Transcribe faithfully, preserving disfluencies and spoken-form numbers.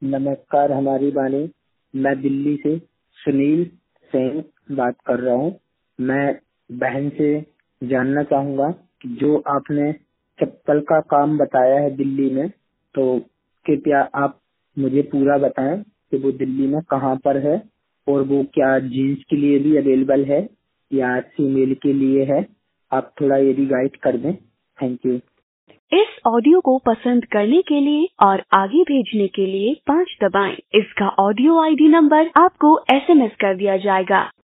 नमस्कार हमारी बानी। मैं दिल्ली से सुनील सेन बात कर रहा हूँ। मैं बहन से जानना चाहूँगा कि जो आपने चप्पल का काम बताया है दिल्ली में, तो कृपया आप मुझे पूरा बताएं कि वो दिल्ली में कहाँ पर है और वो क्या जीन्स के लिए भी अवेलेबल है या फीमेल के लिए है। आप थोड़ा ये भी गाइड कर दें। Thank you. इस ऑडियो को पसंद करने के लिए और आगे भेजने के लिए पाँच दबाएं। इसका ऑडियो आईडी नंबर आपको एसएमएस कर दिया जाएगा।